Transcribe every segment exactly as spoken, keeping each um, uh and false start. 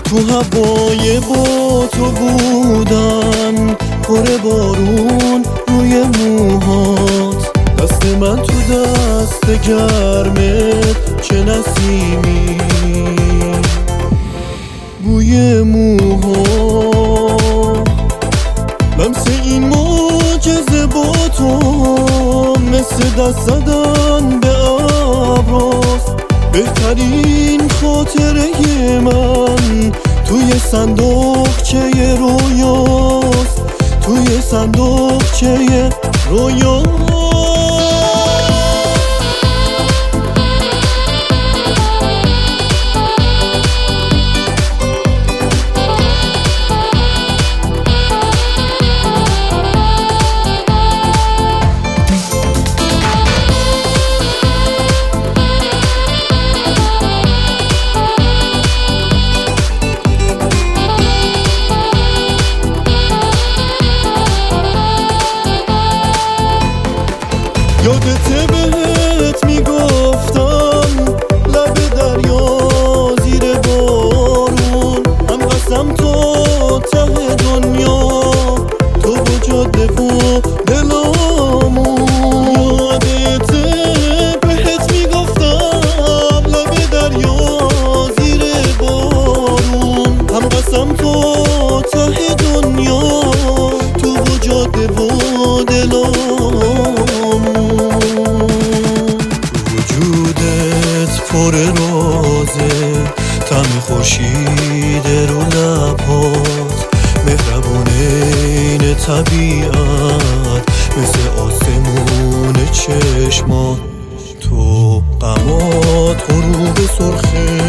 تو هوای با تو بودن، پر بارون روی موهات، دست من تو دست گرمت، چه نسیمی بوی موها، لمس این معجزه با تو مثل دست زدن به ابراست. بهترین خاطره من توی صندوقچه رویاست، توی صندوقچه رویاست. یادته بهت میگفتم لب دریا زیر بارون، هم قسم تو ته دنیا، تو با جاده و دلامون. یادته بهت میگفتم لب دریا زیر بارون، هم قسم تو ته دنیا، تو با جاده و دلامون. پر رازه طعم خورشید رو لبات، مهربون این طبیعت، مثل آسمون چشمات. تو غمات غروب سرخه،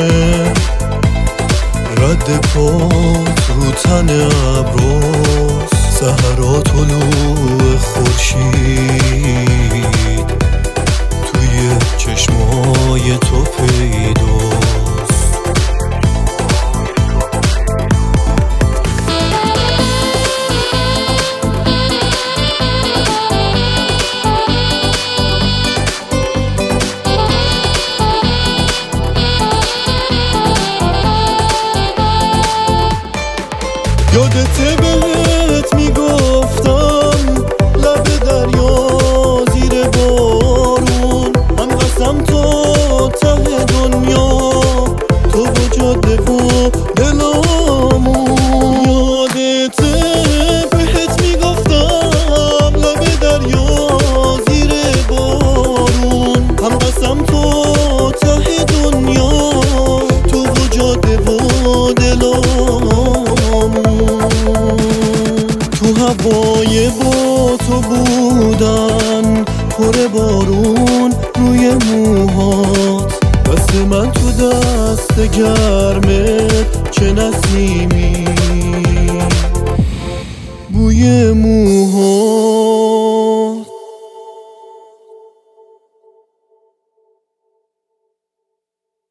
رد پات رو تن ابراست، سحرا طلوع خورشید توی چشمای تو پیداست. یادته بهت میگفتم لب دریا زیر بارون، هم قسم تو ته دنیا، تو با جاده و دلامون. یادته بهت میگفتم لب دریا زیر بارون، هم قسم تو ته دنیا، تو با جاده و دلامون. تو هوای با تو بودن، پر بارون روی موهات، دست من تو دست گرمت، چه نسیمی بوی موها.